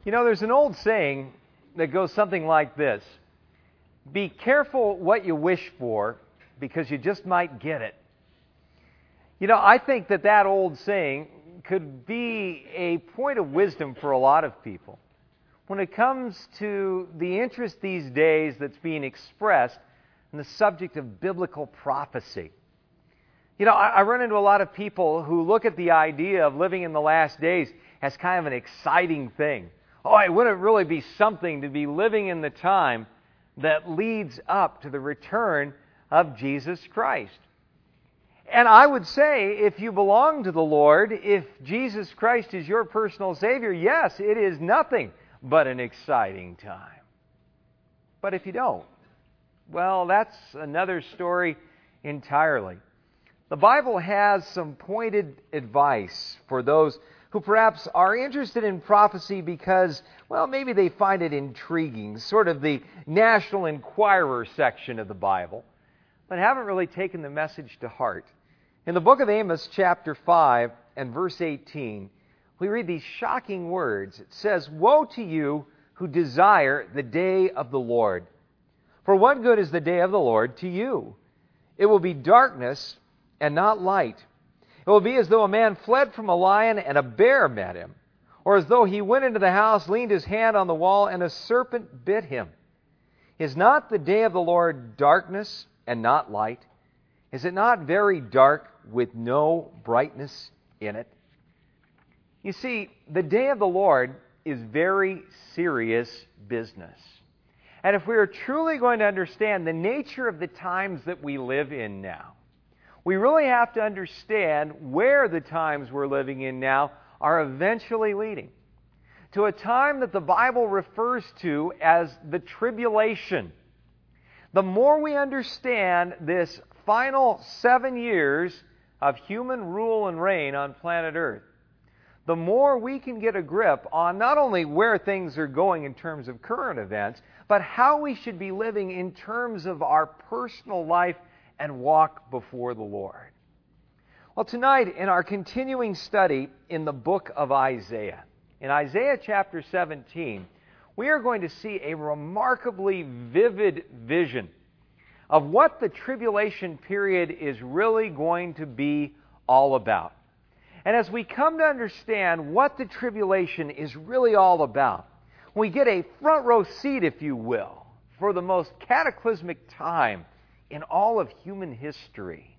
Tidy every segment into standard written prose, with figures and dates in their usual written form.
You know, there's an old saying that goes something like this: be careful what you wish for, because you just might get it. You know, I think that old saying could be a point of wisdom for a lot of people when it comes to the interest these days that's being expressed in the subject of biblical prophecy. You know, I run into a lot of people who look at the idea of living in the last days as kind of an exciting thing. Oh, it wouldn't really be something to be living in the time that leads up to the return of Jesus Christ. And I would say, if you belong to the Lord, if Jesus Christ is your personal Savior, yes, it is nothing but an exciting time. But if you don't, well, that's another story entirely. The Bible has some pointed advice for those who perhaps are interested in prophecy because, well, maybe they find it intriguing, sort of the National Enquirer section of the Bible, but haven't really taken the message to heart. In the book of Amos, chapter 5 and verse 18, we read these shocking words. It says, "Woe to you who desire the day of the Lord. For what good is the day of the Lord to you? It will be darkness and not light. It will be as though a man fled from a lion and a bear met him, or as though he went into the house, leaned his hand on the wall, and a serpent bit him. Is not the day of the Lord darkness and not light? Is it not very dark with no brightness in it?" You see, the day of the Lord is very serious business. And if we are truly going to understand the nature of the times that we live in now, we really have to understand where the times we're living in now are eventually leading. To a time that the Bible refers to as the tribulation. The more we understand this final 7 years of human rule and reign on planet Earth, the more we can get a grip on not only where things are going in terms of current events, but how we should be living in terms of our personal life and walk before the Lord. Well, tonight in our continuing study in the book of Isaiah, in Isaiah chapter 17, we are going to see a remarkably vivid vision of what the tribulation period is really going to be all about. And as we come to understand what the tribulation is really all about, we get a front row seat, if you will, for the most cataclysmic time in all of human history.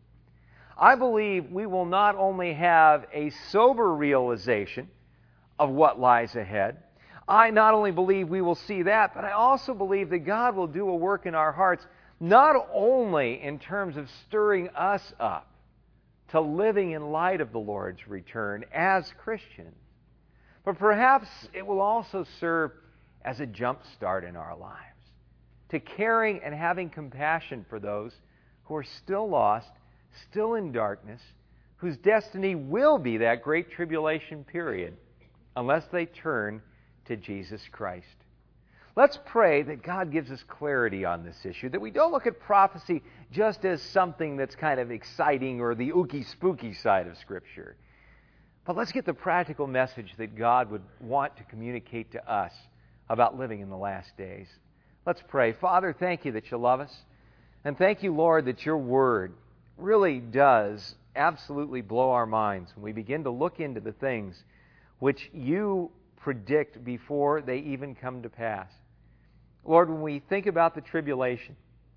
I believe we will not only have a sober realization of what lies ahead, I not only believe we will see that, but I also believe that God will do a work in our hearts, not only in terms of stirring us up to living in light of the Lord's return as Christians, but perhaps it will also serve as a jump start in our lives to caring and having compassion for those who are still lost, still in darkness, whose destiny will be that great tribulation period unless they turn to Jesus Christ. Let's pray that God gives us clarity on this issue, that we don't look at prophecy just as something that's kind of exciting or the ooky-spooky side of Scripture. But let's get the practical message that God would want to communicate to us about living in the last days. Let's pray. Father, thank you that you love us. And thank you, Lord, that your word really does absolutely blow our minds when we begin to look into the things which you predict before they even come to pass. Lord, when we think about the tribulation,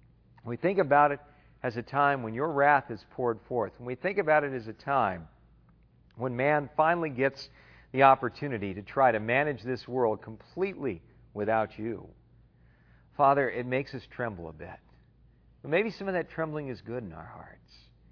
we think about it as a time when your wrath is poured forth. When we think about it as a time when man finally gets the opportunity to try to manage this world completely without you, Father, it makes us tremble a bit. But maybe some of that trembling is good in our hearts.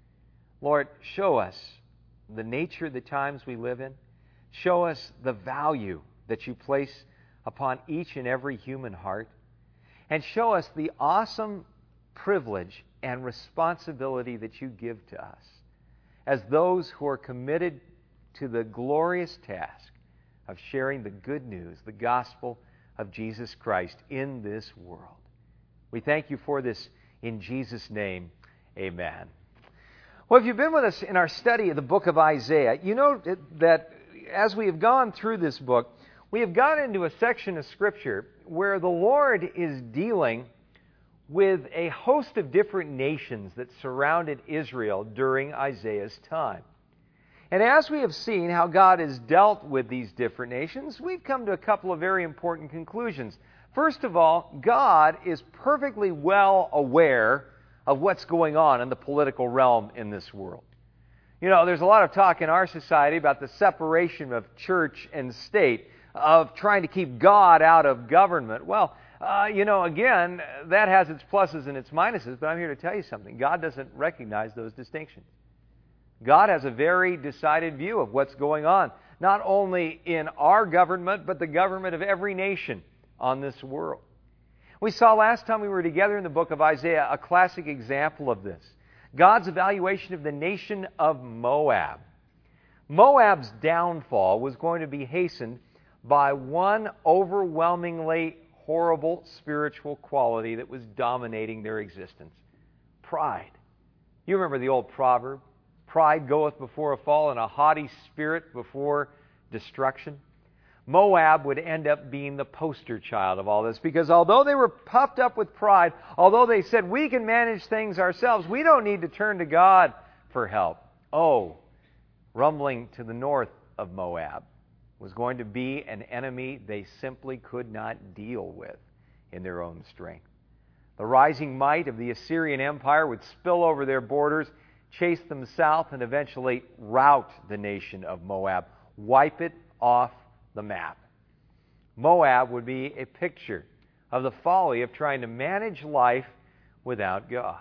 Lord, show us the nature of the times we live in. Show us the value that you place upon each and every human heart. And show us the awesome privilege and responsibility that you give to us as those who are committed to the glorious task of sharing the good news, the gospel of Jesus Christ in this world. We thank you for this in Jesus' name. Amen. Well, if you've been with us in our study of the book of Isaiah, you know that as we have gone through this book, we have got into a section of Scripture where the Lord is dealing with a host of different nations that surrounded Israel during Isaiah's time. And as we have seen how God has dealt with these different nations, we've come to a couple of very important conclusions. First of all, God is perfectly well aware of what's going on in the political realm in this world. You know, there's a lot of talk in our society about the separation of church and state, of trying to keep God out of government. Well, again, that has its pluses and its minuses, but I'm here to tell you something. God doesn't recognize those distinctions. God has a very decided view of what's going on, not only in our government, but the government of every nation on this world. We saw last time we were together in the book of Isaiah a classic example of this. God's evaluation of the nation of Moab. Moab's downfall was going to be hastened by one overwhelmingly horrible spiritual quality that was dominating their existence. Pride. You remember the old proverb, pride goeth before a fall and a haughty spirit before destruction. Moab would end up being the poster child of all this, because although they were puffed up with pride, although they said, we can manage things ourselves, we don't need to turn to God for help. Oh, rumbling to the north of Moab was going to be an enemy they simply could not deal with in their own strength. The rising might of the Assyrian Empire would spill over their borders, chase them south, and eventually rout the nation of Moab, wipe it off the map. Moab would be a picture of the folly of trying to manage life without God.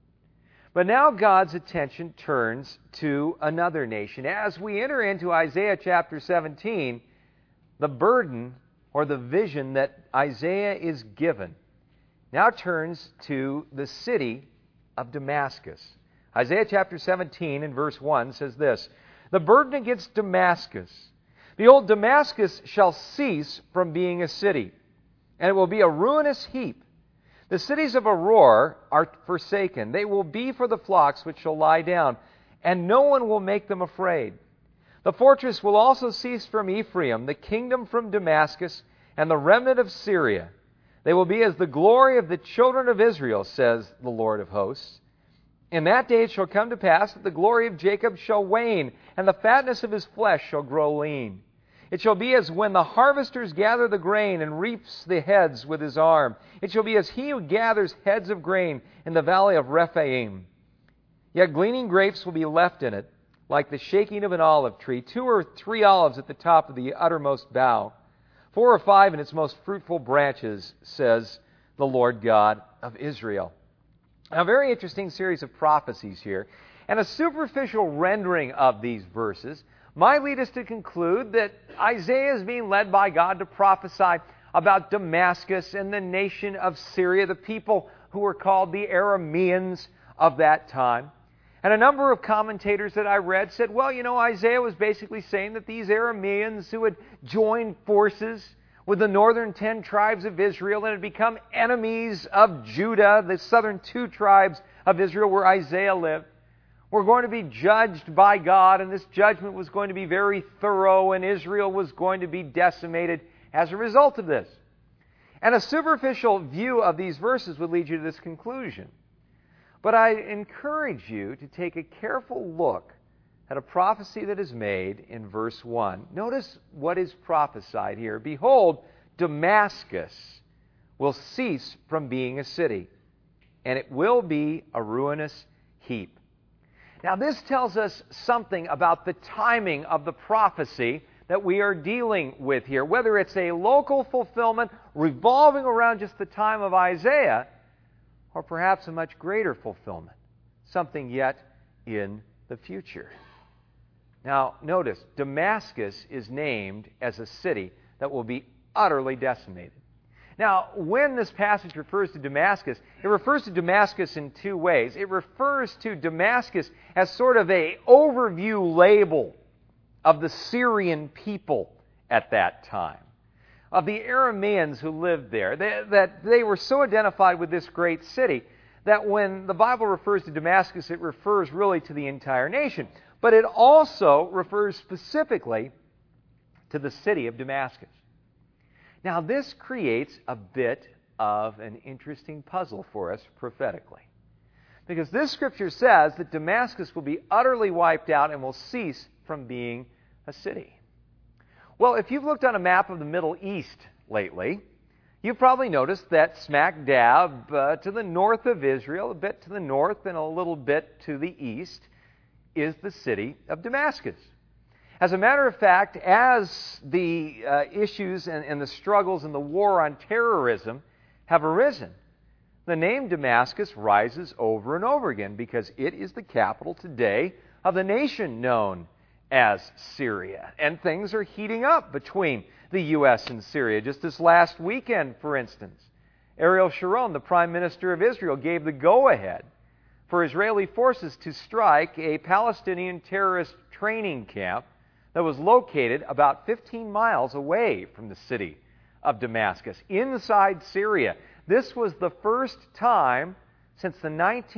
But now God's attention turns to another nation. As we enter into Isaiah chapter 17, the burden or the vision that Isaiah is given now turns to the city of Damascus. Isaiah chapter 17 and verse 1 says this, "The burden against Damascus. Behold, Damascus shall cease from being a city, and it will be a ruinous heap. The cities of Aroer are forsaken. They will be for the flocks which shall lie down, and no one will make them afraid. The fortress will also cease from Ephraim, the kingdom from Damascus, and the remnant of Syria. They will be as the glory of the children of Israel, says the Lord of hosts. In that day it shall come to pass that the glory of Jacob shall wane, and the fatness of his flesh shall grow lean. It shall be as when the harvesters gather the grain and reaps the heads with his arm. It shall be as he who gathers heads of grain in the valley of Rephaim. Yet gleaning grapes will be left in it, like the shaking of an olive tree, 2 or 3 olives at the top of the uttermost bough, 4 or 5 in its most fruitful branches, says the Lord God of Israel." Now, a very interesting series of prophecies here, and a superficial rendering of these verses might lead us to conclude that Isaiah is being led by God to prophesy about Damascus and the nation of Syria, the people who were called the Arameans of that time. And a number of commentators that I read said, well, Isaiah was basically saying that these Arameans who had joined forces with the northern 10 tribes of Israel and had become enemies of Judah, the southern 2 tribes of Israel where Isaiah lived, were going to be judged by God, and this judgment was going to be very thorough, and Israel was going to be decimated as a result of this. And a superficial view of these verses would lead you to this conclusion. But I encourage you to take a careful look at a prophecy that is made in verse 1. Notice what is prophesied here. "Behold, Damascus will cease from being a city, and it will be a ruinous heap." Now, this tells us something about the timing of the prophecy that we are dealing with here, whether it's a local fulfillment revolving around just the time of Isaiah, or perhaps a much greater fulfillment, something yet in the future. Now, notice, Damascus is named as a city that will be utterly decimated. Now, when this passage refers to Damascus, it refers to Damascus in 2 ways. It refers to Damascus as sort of an overview label of the Syrian people at that time, of the Arameans who lived there, that they were so identified with this great city that when the Bible refers to Damascus, it refers really to the entire nation. But it also refers specifically to the city of Damascus. Now, this creates a bit of an interesting puzzle for us prophetically. Because this scripture says that Damascus will be utterly wiped out and will cease from being a city. Well, if you've looked on a map of the Middle East lately, you've probably noticed that smack dab to the north of Israel, a bit to the north and a little bit to the east, is the city of Damascus. As a matter of fact, as the issues and the struggles and the war on terrorism have arisen, the name Damascus rises over and over again because it is the capital today of the nation known as Syria. And things are heating up between the U.S. and Syria. Just this last weekend, for instance, Ariel Sharon, the Prime Minister of Israel, gave the go-ahead for Israeli forces to strike a Palestinian terrorist training camp that was located about 15 miles away from the city of Damascus, inside Syria. This was the first time since the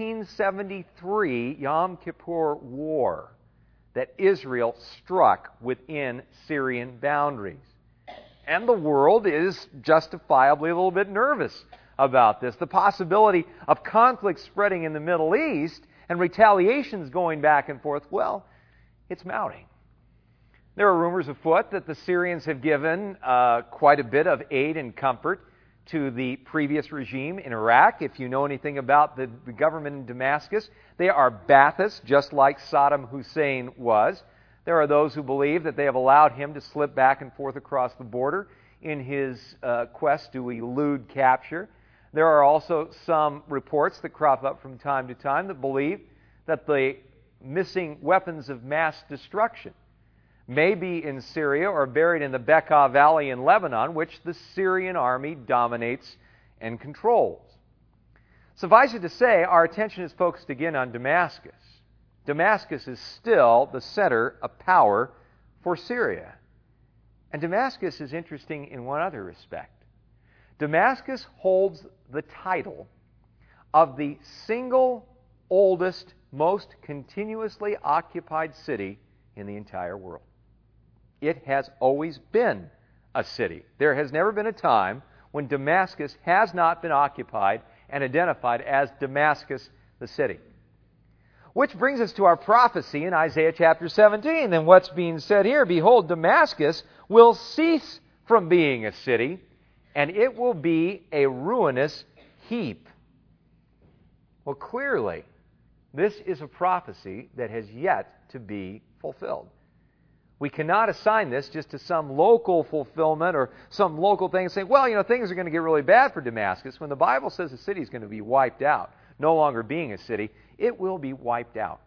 1973 Yom Kippur War that Israel struck within Syrian boundaries. And the world is justifiably a little bit nervous about this. The possibility of conflict spreading in the Middle East and retaliations going back and forth, well, it's mounting. There are rumors afoot that the Syrians have given quite a bit of aid and comfort to the previous regime in Iraq. If you know anything about the government in Damascus, they are Baathists, just like Saddam Hussein was. There are those who believe that they have allowed him to slip back and forth across the border in his quest to elude capture. There are also some reports that crop up from time to time that believe that the missing weapons of mass destruction may be in Syria or buried in the Bekaa Valley in Lebanon, which the Syrian army dominates and controls. Suffice it to say, our attention is focused again on Damascus. Damascus is still the center of power for Syria. And Damascus is interesting in one other respect. Damascus holds the title of the single oldest, most continuously occupied city in the entire world. It has always been a city. There has never been a time when Damascus has not been occupied and identified as Damascus, the city. Which brings us to our prophecy in Isaiah chapter 17. And what's being said here, behold, Damascus will cease from being a city, and it will be a ruinous heap. Well, clearly, this is a prophecy that has yet to be fulfilled. We cannot assign this just to some local fulfillment or some local thing and say, well, things are going to get really bad for Damascus. When the Bible says the city is going to be wiped out, no longer being a city, it will be wiped out.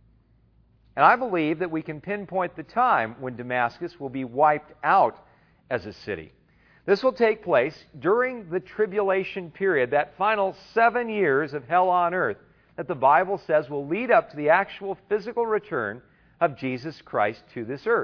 And I believe that we can pinpoint the time when Damascus will be wiped out as a city. This will take place during the tribulation period, that final 7 years of hell on earth that the Bible says will lead up to the actual physical return of Jesus Christ to this earth.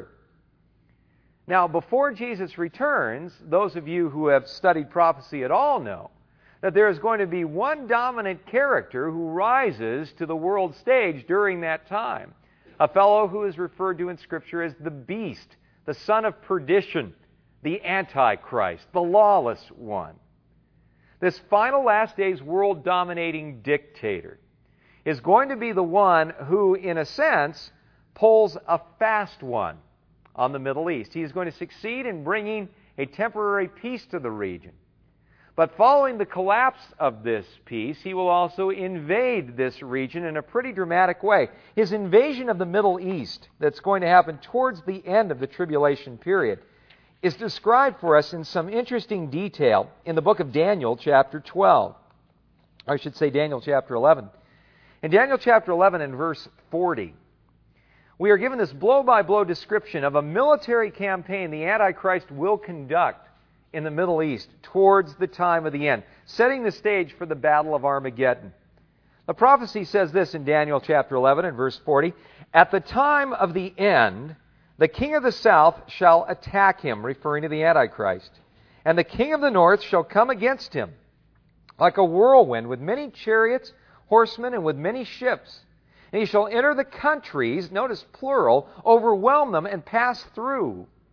Now, before Jesus returns, those of you who have studied prophecy at all know that there is going to be one dominant character who rises to the world stage during that time. A fellow who is referred to in Scripture as the beast, the son of perdition, the Antichrist, the lawless one. This final last days world-dominating dictator is going to be the one who, in a sense, pulls a fast one on the Middle East. He is going to succeed in bringing a temporary peace to the region. But following the collapse of this peace, he will also invade this region in a pretty dramatic way. His invasion of the Middle East, that's going to happen towards the end of the tribulation period, is described for us in some interesting detail in the book of Daniel, chapter 12. Or I should say Daniel, chapter 11. In Daniel, chapter 11 and verse 40, we are given this blow-by-blow description of a military campaign the Antichrist will conduct in the Middle East towards the time of the end, setting the stage for the Battle of Armageddon. The prophecy says this in Daniel chapter 11 and verse 40, "At the time of the end, the king of the south shall attack him," referring to the Antichrist, "and the king of the north shall come against him like a whirlwind with many chariots, horsemen, and with many ships. And he shall enter the countries," notice plural, "overwhelm them and pass through.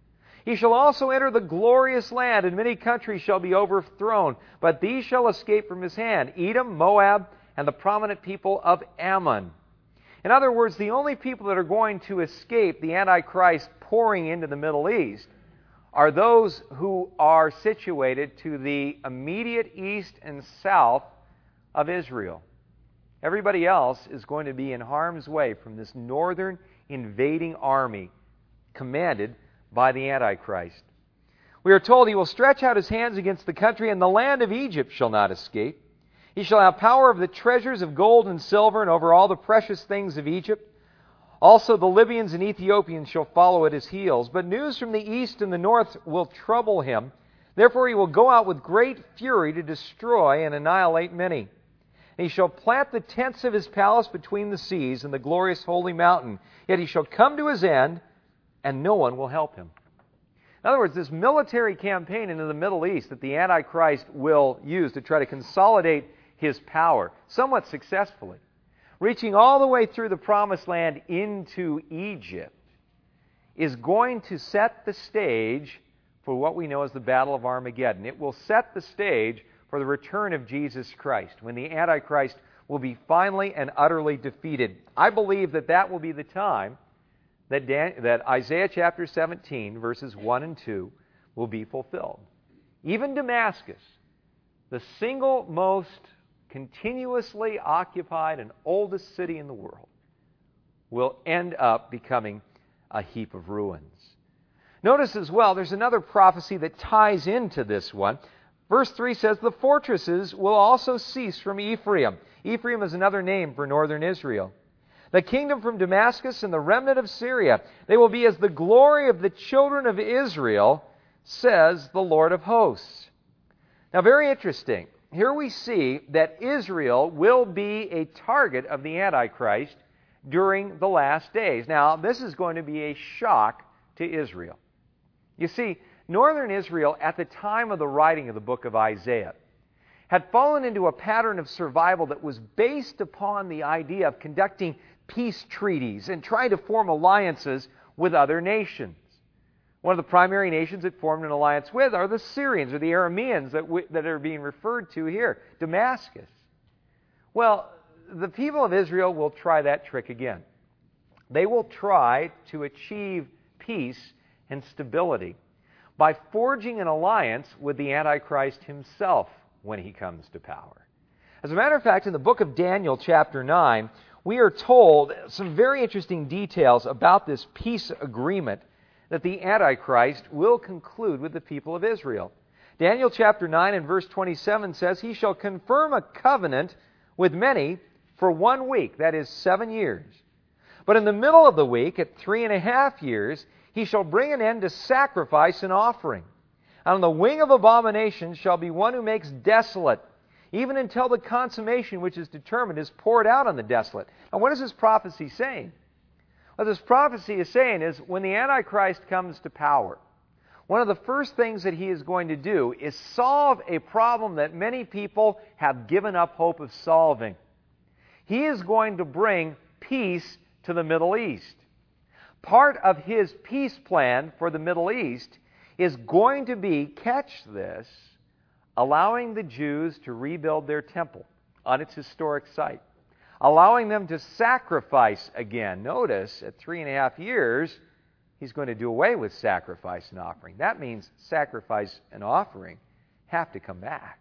He shall also enter the glorious land, and many countries shall be overthrown. But these shall escape from his hand: Edom, Moab, and the prominent people of Ammon. In other words, the only people that are going to escape the Antichrist pouring into the Middle East are those who are situated to the immediate east and south of Israel. Everybody else is going to be in harm's way from this northern invading army commanded by the Antichrist. We are told he will stretch out his hands against the country, and the land of Egypt shall not escape. He shall have power of the treasures of gold and silver, and over all the precious things of Egypt. Also the Libyans and Ethiopians shall follow at his heels. But news from the east and the north will trouble him. Therefore he will go out with great fury to destroy and annihilate many. And he shall plant the tents of his palace between the seas and the glorious holy mountain. Yet he shall come to his end, and no one will help him. In other words, this military campaign into the Middle East that the Antichrist will use to try to consolidate his power, somewhat successfully, reaching all the way through the Promised Land into Egypt, is going to set the stage for what we know as the Battle of Armageddon. It will set the stage for the return of Jesus Christ, when the Antichrist will be finally and utterly defeated. I believe that that will be the time that Isaiah chapter 17, verses 1 and 2, will be fulfilled. Even Damascus, the single most continuously occupied and oldest city in the world, will end up becoming a heap of ruins. Notice as well, there's another prophecy that ties into this one. Verse 3 says, the fortresses will also cease from Ephraim. Ephraim is another name for northern Israel. The kingdom from Damascus and the remnant of Syria, they will be as the glory of the children of Israel, says the Lord of hosts. Now, very interesting. Here we see that Israel will be a target of the Antichrist during the last days. Now, this is going to be a shock to Israel. You see, northern Israel, at the time of the writing of the book of Isaiah, had fallen into a pattern of survival that was based upon the idea of conducting peace treaties and trying to form alliances with other nations. One of the primary nations it formed an alliance with are the Syrians, or the Arameans that are being referred to here, Damascus. Well, the people of Israel will try that trick again. They will try to achieve peace and stability by forging an alliance with the Antichrist himself when he comes to power. As a matter of fact, in the book of Daniel, chapter 9, we are told some very interesting details about this peace agreement that the Antichrist will conclude with the people of Israel. Daniel chapter 9 and verse 27 says, he shall confirm a covenant with many for 1 week, that is 7 years. But in the middle of the week, at 3.5 years, he shall bring an end to sacrifice and offering. And on the wing of abomination shall be one who makes desolate, even until the consummation which is determined is poured out on the desolate. Now, what is this prophecy saying? What this prophecy is saying is when the Antichrist comes to power, one of the first things that he is going to do is solve a problem that many people have given up hope of solving. He is going to bring peace to the Middle East. Part of his peace plan for the Middle East is going to be, catch this, allowing the Jews to rebuild their temple on its historic site. Allowing them to sacrifice again. Notice, at 3.5 years, he's going to do away with sacrifice and offering. That means sacrifice and offering have to come back.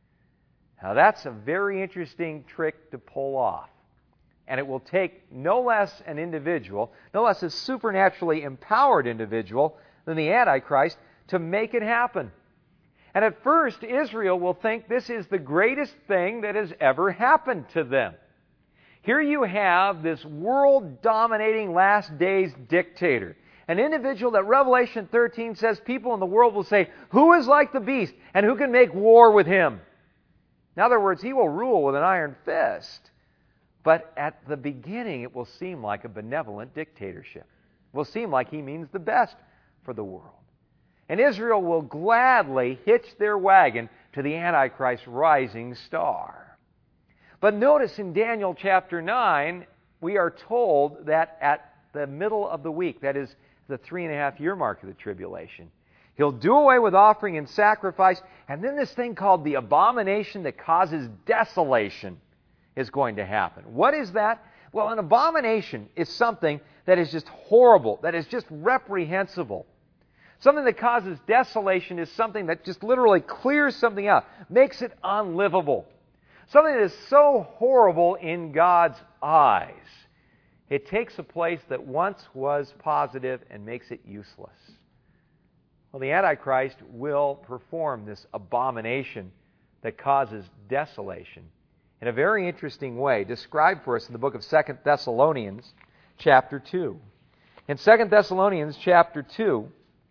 Now, that's a very interesting trick to pull off. And it will take no less an individual, no less a supernaturally empowered individual than the Antichrist to make it happen. And at first, Israel will think this is the greatest thing that has ever happened to them. Here you have this world-dominating last days dictator, an individual that Revelation 13 says people in the world will say, who is like the beast and who can make war with him? In other words, he will rule with an iron fist. But at the beginning, it will seem like a benevolent dictatorship. It will seem like he means the best for the world. And Israel will gladly hitch their wagon to the Antichrist's rising star. But notice in Daniel chapter 9, we are told that at the middle of the week, that is, the 3.5-year mark of the tribulation. He'll do away with offering and sacrifice, and then this thing called the abomination that causes desolation is going to happen. What is that? Well, an abomination is something that is just horrible, that is just reprehensible. Something that causes desolation is something that just literally clears something out, makes it unlivable. Something that is so horrible in God's eyes. It takes a place that once was positive and makes it useless. Well, the Antichrist will perform this abomination that causes desolation in a very interesting way, described for us in the book of 2 Thessalonians chapter 2. In 2 Thessalonians chapter 2,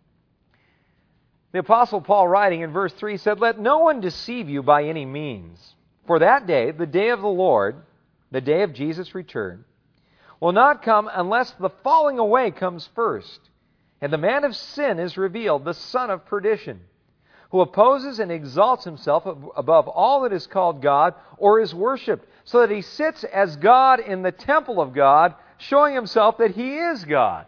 the Apostle Paul, writing in verse 3, said, "Let no one deceive you by any means, for that day, the day of the Lord, the day of Jesus' return, will not come unless the falling away comes first, and the man of sin is revealed, the son of perdition, who opposes and exalts himself above all that is called God or is worshipped, so that he sits as God in the temple of God, showing himself that he is God."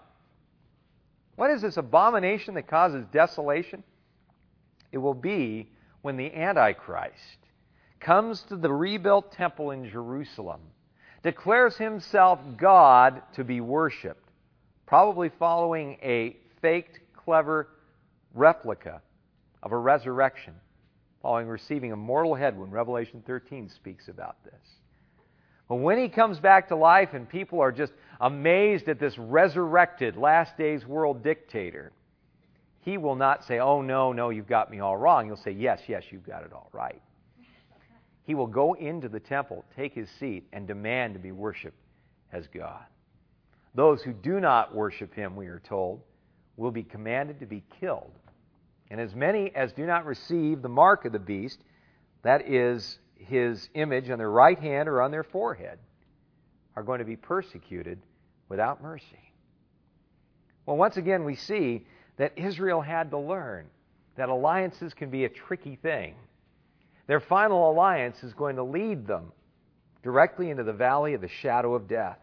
What is this abomination that causes desolation? It will be when the Antichrist comes to the rebuilt temple in Jerusalem, declares himself God to be worshipped, probably following a faked, clever replica of a resurrection, following receiving a mortal head when Revelation 13 speaks about this. But when he comes back to life and people are just amazed at this resurrected last days world dictator, he will not say, "Oh, no, you've got me all wrong." He'll say, yes, you've got it all right. He will go into the temple, take his seat, and demand to be worshipped as God. Those who do not worship him, we are told, will be commanded to be killed. And as many as do not receive the mark of the beast, that is his image on their right hand or on their forehead, are going to be persecuted without mercy. Well, once again, we see that Israel had to learn that alliances can be a tricky thing. Their final alliance is going to lead them directly into the valley of the shadow of death.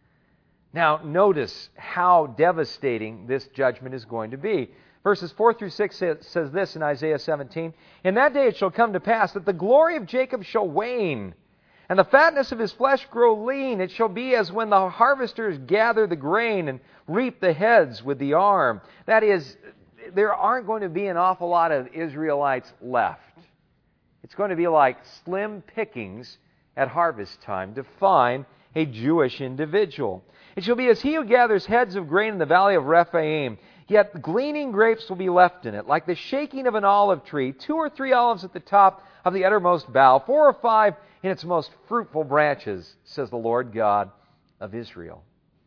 Now, notice how devastating this judgment is going to be. Verses 4 through 6 says this in Isaiah 17, "In that day it shall come to pass that the glory of Jacob shall wane, and the fatness of his flesh grow lean. It shall be as when the harvesters gather the grain and reap the heads with the arm." That is, there aren't going to be an awful lot of Israelites left. It's going to be like slim pickings at harvest time to find a Jewish individual. "It shall be as he who gathers heads of grain in the valley of Rephaim, yet gleaning grapes will be left in it, like the shaking of an olive tree, 2 or 3 olives at the top of the uttermost bough, 4 or 5 in its most fruitful branches, says the Lord God of Israel."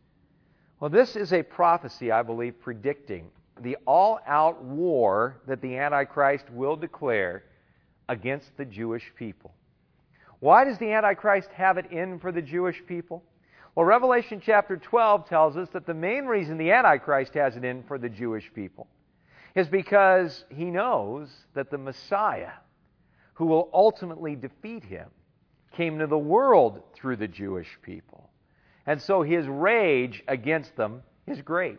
Well, this is a prophecy, I believe, predicting the all-out war that the Antichrist will declare against the Jewish people. Why does the Antichrist have it in for the Jewish people? Well, Revelation chapter 12 tells us that the main reason the Antichrist has it in for the Jewish people is because he knows that the Messiah, who will ultimately defeat him, came to the world through the Jewish people. And so his rage against them is great.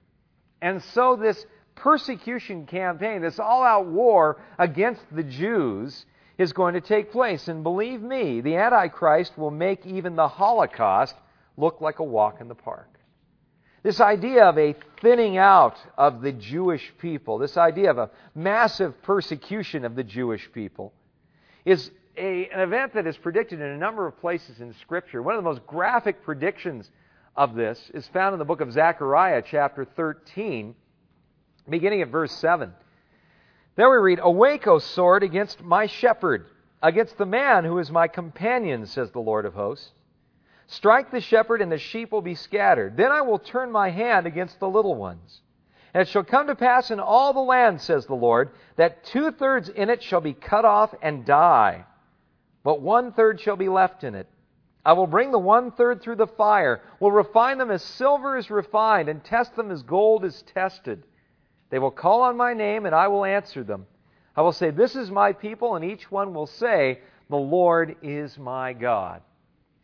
And so this persecution campaign, this all-out war against the Jews, is going to take place. And believe me, the Antichrist will make even the Holocaust look like a walk in the park. This idea of a thinning out of the Jewish people, this idea of a massive persecution of the Jewish people, is an event that is predicted in a number of places in Scripture. One of the most graphic predictions of this is found in the book of Zechariah, chapter 13, beginning at verse 7. There we read, "Awake, O sword, against my shepherd, against the man who is my companion, says the Lord of hosts. Strike the shepherd, and the sheep will be scattered. Then I will turn my hand against the little ones. And it shall come to pass in all the land, says the Lord, that 2/3 in it shall be cut off and die, but 1/3 shall be left in it. I will bring the 1/3 through the fire, will refine them as silver is refined, and test them as gold is tested. They will call on my name, and I will answer them. I will say, this is my people, and each one will say, the Lord is my God."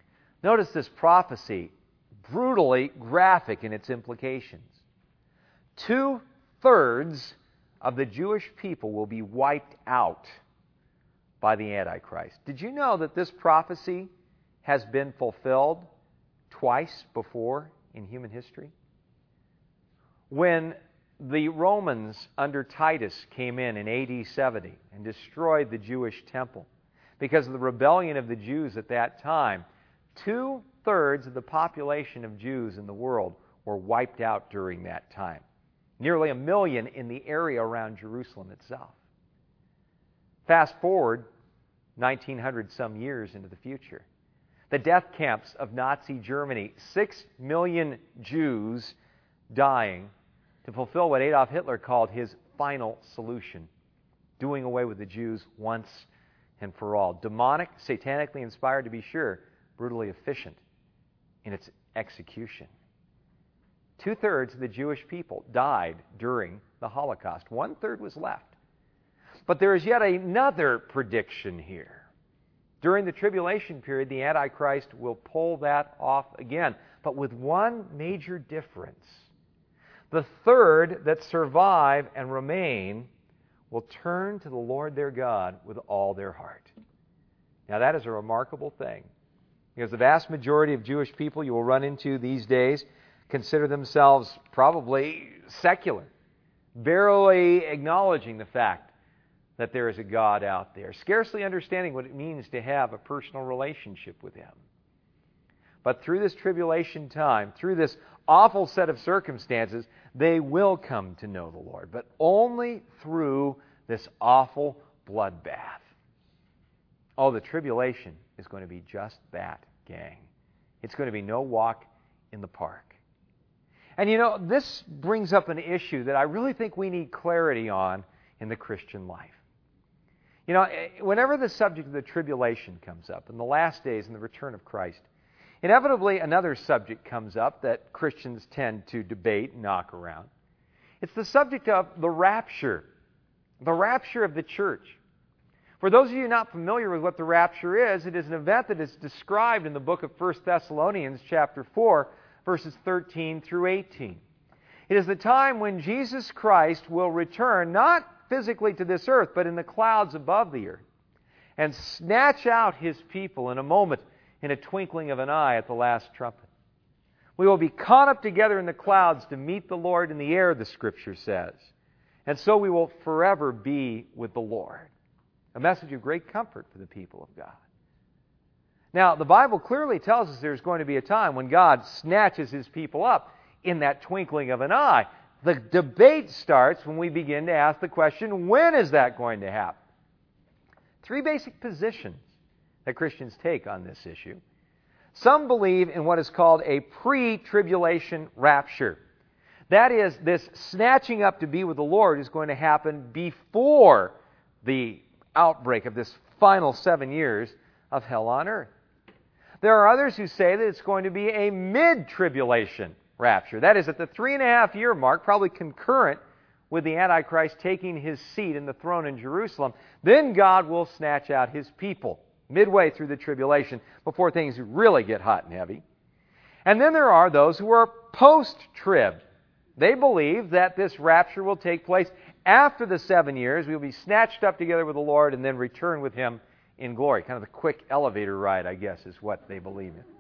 Notice this prophecy, brutally graphic in its implications. 2/3 of the Jewish people will be wiped out by the Antichrist. Did you know that this prophecy has been fulfilled twice before in human history? When the Romans under Titus came in AD 70 and destroyed the Jewish temple because of the rebellion of the Jews at that time, 2/3 of the population of Jews in the world were wiped out during that time. Nearly 1 million in the area around Jerusalem itself. Fast forward 1900 some years into the future. The death camps of Nazi Germany, 6 million Jews dying to fulfill what Adolf Hitler called his final solution, doing away with the Jews once and for all. Demonic, satanically inspired to be sure, brutally efficient in its execution. 2/3 of the Jewish people died during the Holocaust. 1/3 was left. But there is yet another prediction here. During the tribulation period, the Antichrist will pull that off again, but with one major difference. The third that survive and remain will turn to the Lord their God with all their heart. Now that is a remarkable thing, because the vast majority of Jewish people you will run into these days consider themselves probably secular, barely acknowledging the fact that there is a God out there, scarcely understanding what it means to have a personal relationship with Him. But through this tribulation time, through this awful set of circumstances, they will come to know the Lord, but only through this awful bloodbath. Oh, the tribulation is going to be just that, gang. It's going to be no walk in the park. And you know, this brings up an issue that I really think we need clarity on in the Christian life. You know, whenever the subject of the tribulation comes up, in the last days and the return of Christ, inevitably another subject comes up that Christians tend to debate and knock around. It's the subject of the rapture of the church. For those of you not familiar with what the rapture is, it is an event that is described in the book of 1 Thessalonians chapter 4, verses 13 through 18. It is the time when Jesus Christ will return, not physically to this earth, but in the clouds above the earth, and snatch out His people in a moment, in a twinkling of an eye at the last trumpet. We will be caught up together in the clouds to meet the Lord in the air, the Scripture says. And so we will forever be with the Lord. A message of great comfort for the people of God. Now, the Bible clearly tells us there's going to be a time when God snatches His people up in that twinkling of an eye. The debate starts when we begin to ask the question, when is that going to happen? Three basic positions that Christians take on this issue. Some believe in what is called a pre-tribulation rapture. That is, this snatching up to be with the Lord is going to happen before the outbreak of this final 7 years of hell on earth. There are others who say that it's going to be a mid-tribulation rapture. That is, at the 3.5-year mark, probably concurrent with the Antichrist taking his seat in the throne in Jerusalem, then God will snatch out His people midway through the tribulation before things really get hot and heavy. And then there are those who are post-trib. They believe that this rapture will take place after the 7 years. We will be snatched up together with the Lord and then return with Him in glory. Kind of the quick elevator ride, I guess, is what they believe in.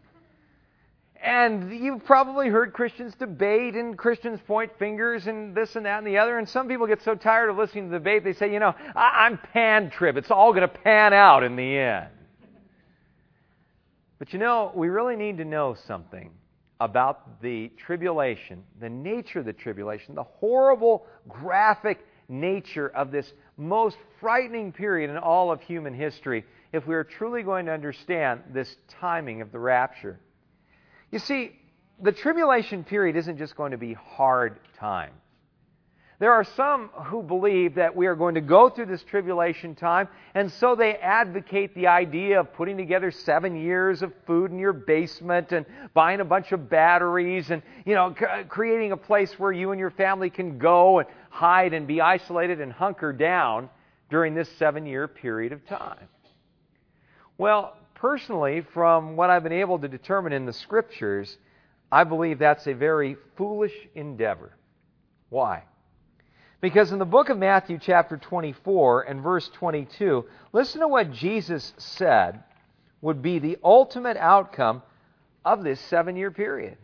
And you've probably heard Christians debate, and Christians point fingers and this and that and the other, and some people get so tired of listening to the debate, they say, you know, I'm pan-trib. It's all going to pan out in the end. But you know, we really need to know something about the tribulation, the nature of the tribulation, the horrible, graphic nature of this most frightening period in all of human history, if we are truly going to understand this timing of the rapture. You see, the tribulation period isn't just going to be hard times. There are some who believe that we are going to go through this tribulation time, and so they advocate the idea of putting together 7 years of food in your basement and buying a bunch of batteries and, you know, creating a place where you and your family can go and hide and be isolated and hunker down during this 7-year period of time. Well, personally, from what I've been able to determine in the Scriptures, I believe that's a very foolish endeavor. Why? Because in the book of Matthew chapter 24 and verse 22, listen to what Jesus said would be the ultimate outcome of this 7-year period.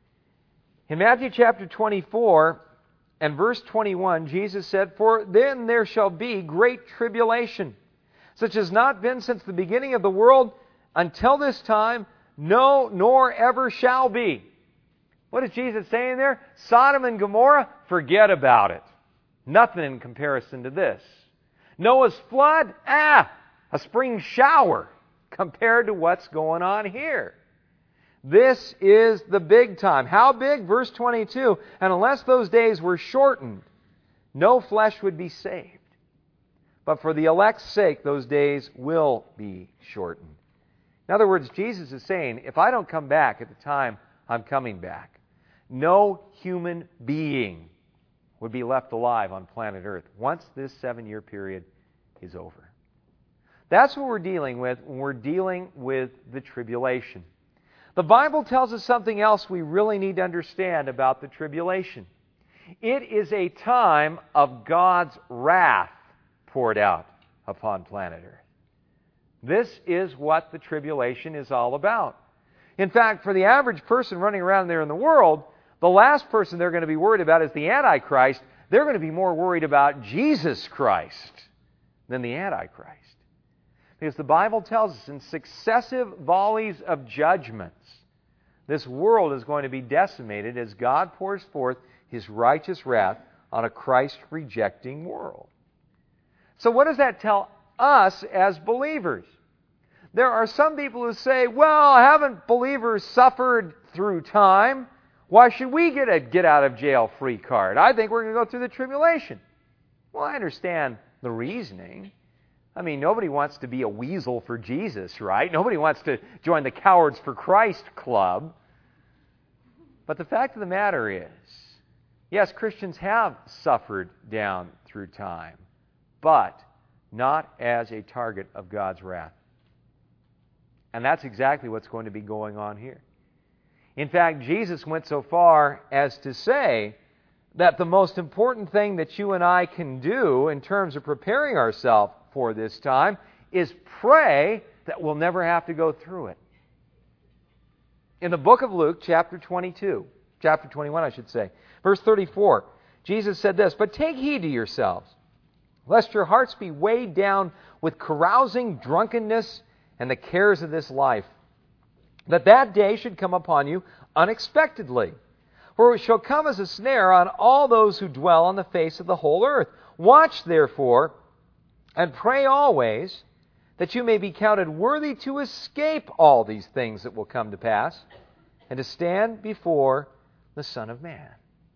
In Matthew chapter 24 and verse 21, Jesus said, "For then there shall be great tribulation, such as not been since the beginning of the world until this time, no, nor ever shall be." What is Jesus saying there? Sodom and Gomorrah, forget about it. Nothing in comparison to this. Noah's flood, a spring shower compared to what's going on here. This is the big time. How big? Verse 22, "And unless those days were shortened, no flesh would be saved. But for the elect's sake, those days will be shortened." In other words, Jesus is saying, if I don't come back at the time I'm coming back, no human being would be left alive on planet Earth once this 7-year period is over. That's what we're dealing with when we're dealing with the tribulation. The Bible tells us something else we really need to understand about the tribulation. It is a time of God's wrath poured out upon planet Earth. This is what the tribulation is all about. In fact, for the average person running around there in the world, the last person they're going to be worried about is the Antichrist. They're going to be more worried about Jesus Christ than the Antichrist. Because the Bible tells us in successive volleys of judgments, this world is going to be decimated as God pours forth His righteous wrath on a Christ-rejecting world. So what does that tell us as believers? There are some people who say, well, haven't believers suffered through time? Why should we get a get-out-of-jail-free card? I think we're going to go through the tribulation. Well, I understand the reasoning. I mean, nobody wants to be a weasel for Jesus, right? Nobody wants to join the Cowards for Christ club. But the fact of the matter is, yes, Christians have suffered down through time, but not as a target of God's wrath. And that's exactly what's going to be going on here. In fact, Jesus went so far as to say that the most important thing that you and I can do in terms of preparing ourselves for this time is pray that we'll never have to go through it. In the book of Luke, chapter 21, verse 34, Jesus said this, "But take heed to yourselves, lest your hearts be weighed down with carousing, drunkenness, and the cares of this life, that day should come upon you unexpectedly. For it shall come as a snare on all those who dwell on the face of the whole earth. Watch, therefore, and pray always, that you may be counted worthy to escape all these things that will come to pass, and to stand before the Son of Man."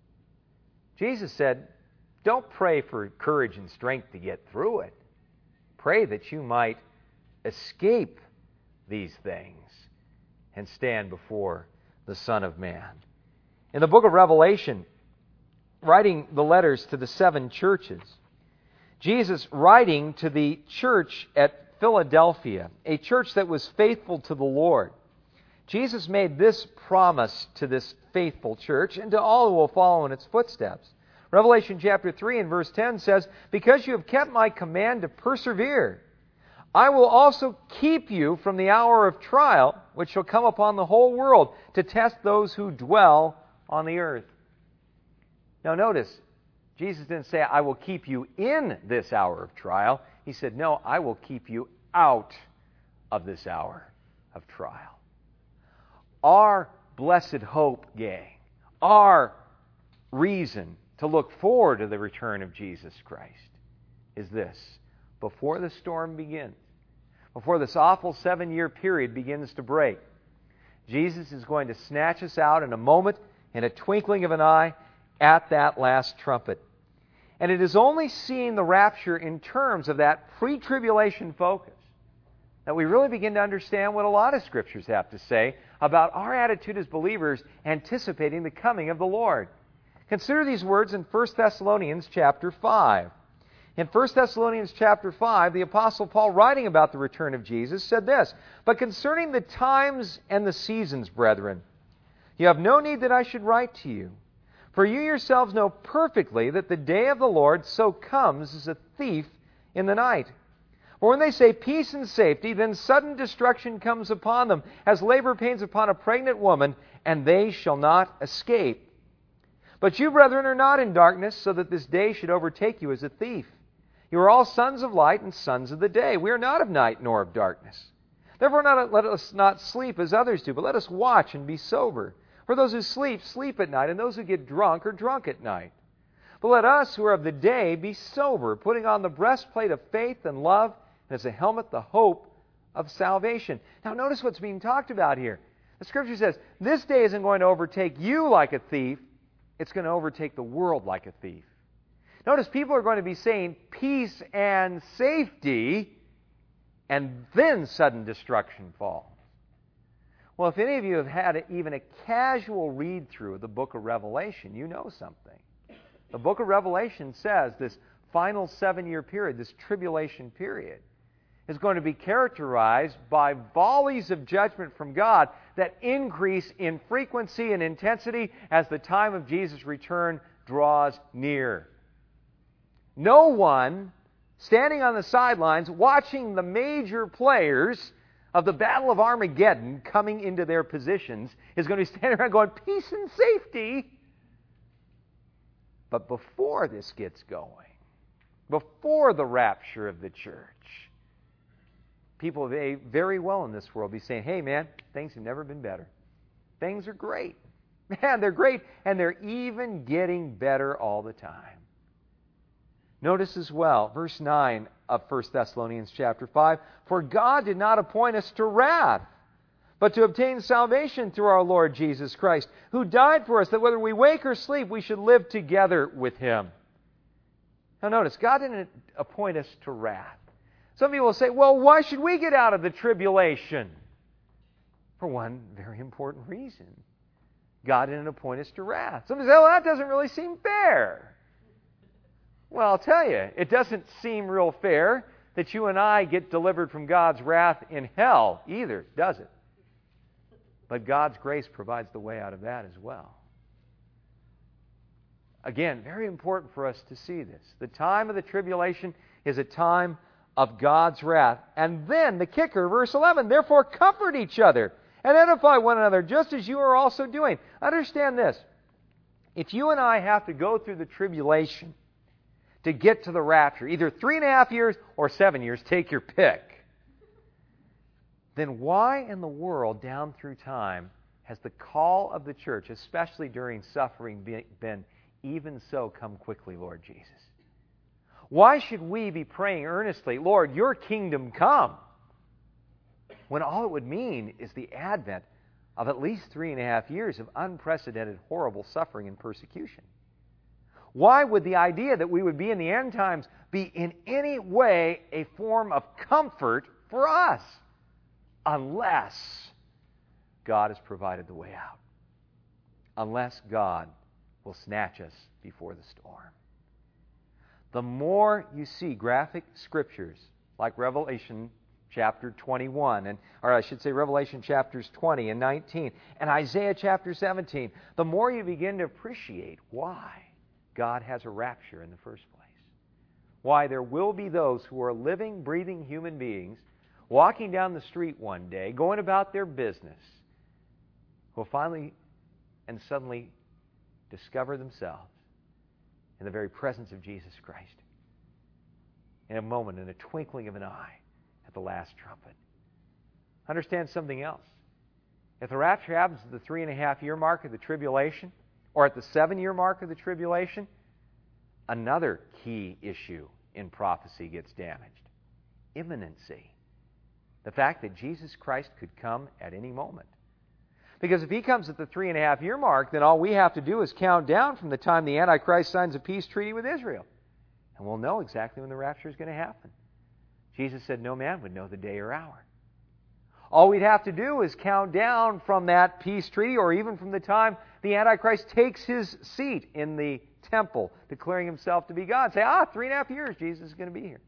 Jesus said, don't pray for courage and strength to get through it. Pray that you might escape these things and stand before the Son of Man. In the book of Revelation, writing the letters to the 7 churches, Jesus writing to the church at Philadelphia, a church that was faithful to the Lord, Jesus made this promise to this faithful church and to all who will follow in its footsteps. Revelation chapter 3 and verse 10 says, "Because you have kept my command to persevere, I will also keep you from the hour of trial, which shall come upon the whole world, to test those who dwell on the earth." Now notice, Jesus didn't say, "I will keep you in this hour of trial." He said, "No, I will keep you out of this hour of trial." Our blessed hope, gang, our reason to look forward to the return of Jesus Christ is this: before the storm begins, before this awful 7-year period begins to break, Jesus is going to snatch us out in a moment, in a twinkling of an eye, at that last trumpet. And it is only seeing the rapture in terms of that pre-tribulation focus that we really begin to understand what a lot of Scriptures have to say about our attitude as believers anticipating the coming of the Lord. Consider these words in 1 Thessalonians chapter 5. In 1 Thessalonians chapter 5, the Apostle Paul, writing about the return of Jesus, said this, "But concerning the times and the seasons, brethren, you have no need that I should write to you. For you yourselves know perfectly that the day of the Lord so comes as a thief in the night. For when they say peace and safety, then sudden destruction comes upon them, as labor pains upon a pregnant woman, and they shall not escape. But you, brethren, are not in darkness, so that this day should overtake you as a thief. You are all sons of light and sons of the day. We are not of night nor of darkness. Therefore let us not sleep as others do, but let us watch and be sober. For those who sleep, sleep at night, and those who get drunk are drunk at night. But let us who are of the day be sober, putting on the breastplate of faith and love, and as a helmet the hope of salvation. Now notice what's being talked about here. The Scripture says, this day isn't going to overtake you like a thief, it's going to overtake the world like a thief. Notice people are going to be saying peace and safety, and then sudden destruction falls. Well, if any of you have had even a casual read-through of the book of Revelation, you know something. The book of Revelation says this final 7-year period, this tribulation period, is going to be characterized by volleys of judgment from God that increase in frequency and intensity as the time of Jesus' return draws near. No one standing on the sidelines watching the major players of the Battle of Armageddon coming into their positions is going to be standing around going, peace and safety. But before this gets going, before the rapture of the church, people very well in this world be saying, hey man, things have never been better. Things are great. Man, they're great, and they're even getting better all the time. Notice as well, verse 9 of 1 Thessalonians chapter 5, for God did not appoint us to wrath, but to obtain salvation through our Lord Jesus Christ, who died for us, that whether we wake or sleep, we should live together with Him. Now notice, God didn't appoint us to wrath. Some people will say, well, why should we get out of the tribulation? For one very important reason. God didn't appoint us to wrath. Some people say, well, that doesn't really seem fair. Well, I'll tell you, it doesn't seem real fair that you and I get delivered from God's wrath in hell either, does it? But God's grace provides the way out of that as well. Again, very important for us to see this. The time of the tribulation is a time of God's wrath. And then the kicker, verse 11, therefore comfort each other and edify one another, just as you are also doing. Understand this. If you and I have to go through the tribulation to get to the rapture, either 3.5 years or 7 years, take your pick, then why in the world down through time has the call of the church, especially during suffering, been even so come quickly, Lord Jesus? Why should we be praying earnestly, Lord, your kingdom come, when all it would mean is the advent of at least 3.5 years of unprecedented, horrible suffering and persecution? Why would the idea that we would be in the end times be in any way a form of comfort for us? Unless God has provided the way out. Unless God will snatch us before the storm. The more you see graphic scriptures like Revelation chapter 21, or I should say Revelation chapters 20 and 19, and Isaiah chapter 17, the more you begin to appreciate why God has a rapture in the first place. Why there will be those who are living, breathing human beings walking down the street one day, going about their business, who will finally and suddenly discover themselves in the very presence of Jesus Christ. In a moment, in a twinkling of an eye, at the last trumpet. Understand something else. If the rapture happens at the 3.5-year mark of the tribulation, or at the 7-year mark of the tribulation, another key issue in prophecy gets damaged. Imminency. The fact that Jesus Christ could come at any moment. Because if He comes at the 3.5-year mark, then all we have to do is count down from the time the Antichrist signs a peace treaty with Israel. And we'll know exactly when the rapture is going to happen. Jesus said no man would know the day or hour. All we'd have to do is count down from that peace treaty, or even from the time the Antichrist takes his seat in the temple, declaring himself to be God. Say, 3.5 years, Jesus is going to be here.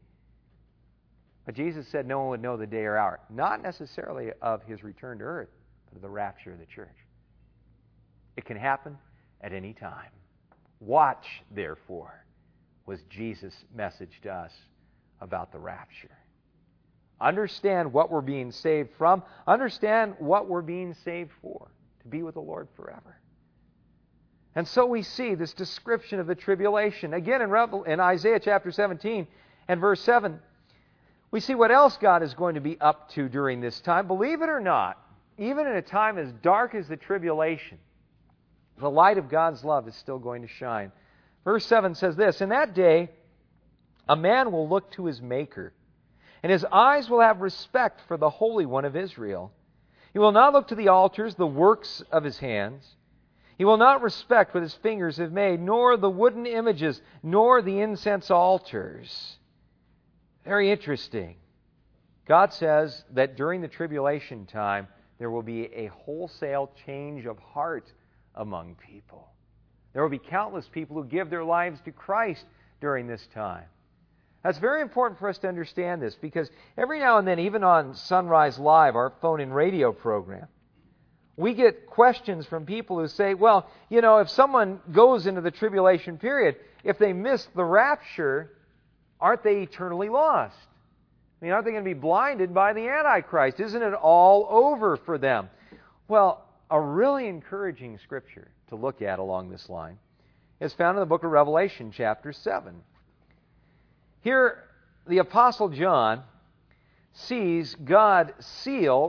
But Jesus said no one would know the day or hour. Not necessarily of His return to earth, but of the rapture of the church. It can happen at any time. Watch, therefore, was Jesus' message to us about the rapture. Understand what we're being saved from. Understand what we're being saved for, to be with the Lord forever. And so we see this description of the tribulation. Again, in Isaiah chapter 17 and verse 7, we see what else God is going to be up to during this time. Believe it or not, even in a time as dark as the tribulation, the light of God's love is still going to shine. Verse 7 says this, "In that day, a man will look to his Maker, and his eyes will have respect for the Holy One of Israel. He will not look to the altars, the works of his hands. He will not respect what his fingers have made, nor the wooden images, nor the incense altars." Very interesting. God says that during the tribulation time, there will be a wholesale change of heart among people. There will be countless people who give their lives to Christ during this time. That's very important for us to understand this, because every now and then, even on Sunrise Live, our phone and radio program, we get questions from people who say, well, if someone goes into the tribulation period, if they miss the rapture, aren't they eternally lost? I mean, aren't they going to be blinded by the Antichrist? Isn't it all over for them? Well, a really encouraging scripture to look at along this line is found in the book of Revelation, chapter 7. Here, the Apostle John sees God seal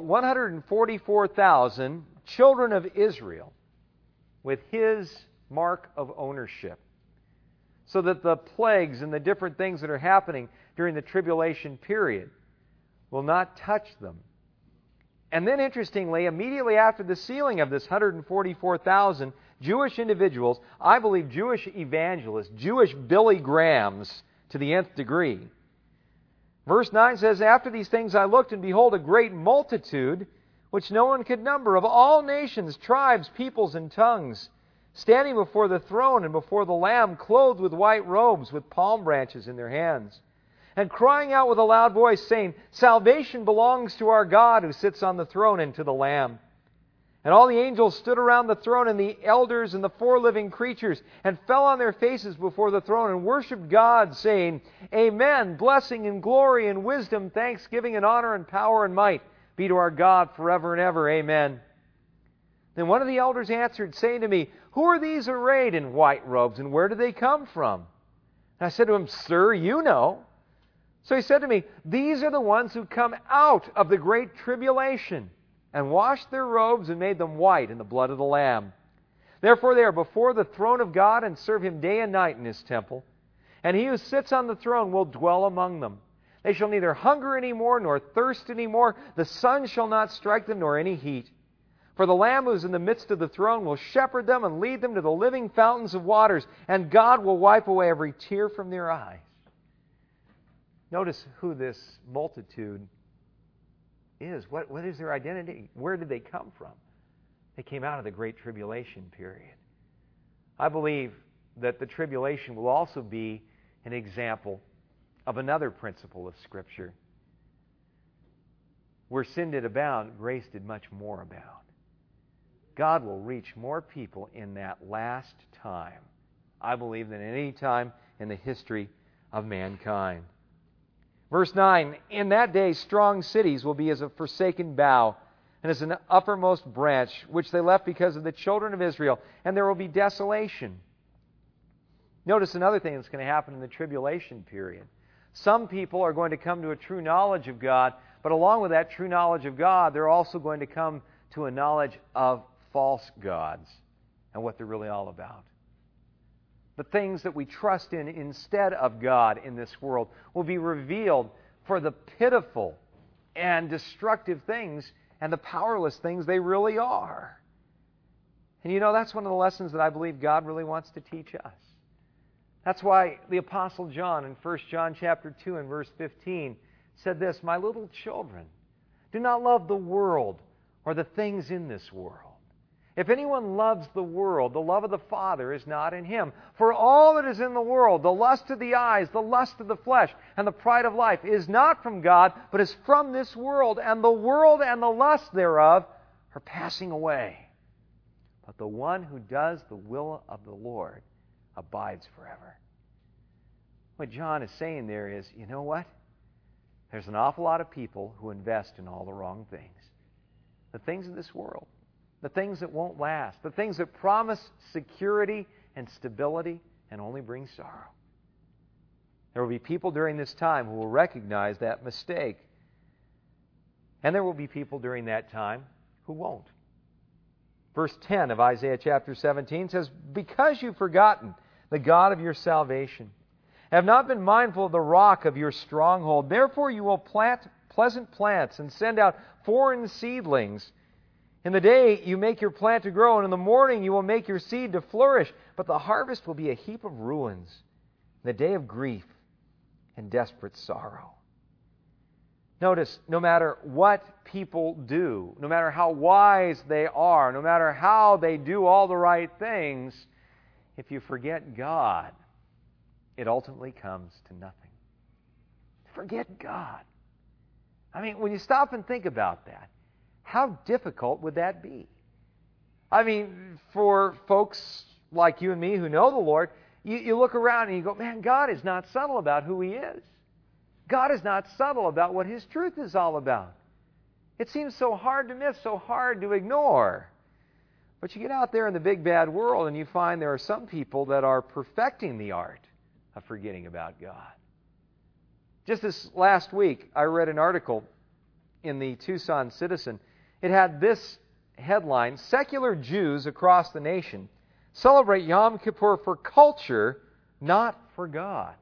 144,000 children of Israel with His mark of ownership, so that the plagues and the different things that are happening during the tribulation period will not touch them. And then, interestingly, immediately after the sealing of this 144,000 Jewish individuals, I believe Jewish evangelists, Jewish Billy Grahams to the nth degree. Verse 9 says, "After these things I looked, and behold, a great multitude, which no one could number, of all nations, tribes, peoples, and tongues, standing before the throne and before the Lamb, clothed with white robes, with palm branches in their hands, and crying out with a loud voice, saying, 'Salvation belongs to our God who sits on the throne and to the Lamb.' And all the angels stood around the throne, and the elders and the four living creatures, and fell on their faces before the throne, and worshipped God, saying, 'Amen, blessing and glory and wisdom, thanksgiving and honor and power and might be to our God forever and ever. Amen.' Then one of the elders answered, saying to me, 'Who are these arrayed in white robes, and where do they come from?' And I said to him, 'Sir, you know.' So he said to me, 'These are the ones who come out of the great tribulation, and washed their robes and made them white in the blood of the Lamb. Therefore they are before the throne of God, and serve Him day and night in His temple. And He who sits on the throne will dwell among them. They shall neither hunger any more, nor thirst any more. The sun shall not strike them, nor any heat. For the Lamb who is in the midst of the throne will shepherd them and lead them to the living fountains of waters, and God will wipe away every tear from their eyes." Notice who this multitude is. What is their identity? Where did they come from? They came out of the Great Tribulation period. I believe that the tribulation will also be an example of another principle of Scripture. Where sin did abound, grace did much more abound. God will reach more people in that last time, I believe, than any time in the history of mankind. Verse 9, "In that day strong cities will be as a forsaken bough, and as an uppermost branch, which they left because of the children of Israel, and there will be desolation." Notice another thing that's going to happen in the tribulation period. Some people are going to come to a true knowledge of God, but along with that true knowledge of God, they're also going to come to a knowledge of false gods and what they're really all about. The things that we trust in instead of God in this world will be revealed for the pitiful and destructive things and the powerless things they really are. And that's one of the lessons that I believe God really wants to teach us. That's why the Apostle John in 1 John chapter 2 and verse 15 said this, "My little children, do not love the world or the things in this world. If anyone loves the world, the love of the Father is not in him. For all that is in the world, the lust of the eyes, the lust of the flesh, and the pride of life, is not from God, but is from this world. And the world and the lust thereof are passing away. But the one who does the will of the Lord abides forever. What John is saying there is, you know what? There's an awful lot of people who invest in all the wrong things. The things of this world. The things that won't last. The things that promise security and stability and only bring sorrow. There will be people during this time who will recognize that mistake. And there will be people during that time who won't. Verse 10 of Isaiah chapter 17 says, "Because you've forgotten the God of your salvation, have not been mindful of the rock of your stronghold, therefore you will plant pleasant plants and send out foreign seedlings. In the day you make your plant to grow, and in the morning you will make your seed to flourish, but the harvest will be a heap of ruins, the day of grief and desperate sorrow." Notice, no matter what people do, no matter how wise they are, no matter how they do all the right things, if you forget God, it ultimately comes to nothing. Forget God. I mean, when you stop and think about that, how difficult would that be? I mean, for folks like you and me who know the Lord, you look around and you go, man, God is not subtle about who He is. God is not subtle about what His truth is all about. It seems so hard to miss, so hard to ignore. But you get out there in the big bad world and you find there are some people that are perfecting the art of forgetting about God. Just this last week, I read an article in the Tucson Citizen. It had this headline: "Secular Jews across the nation celebrate Yom Kippur for culture, not for God."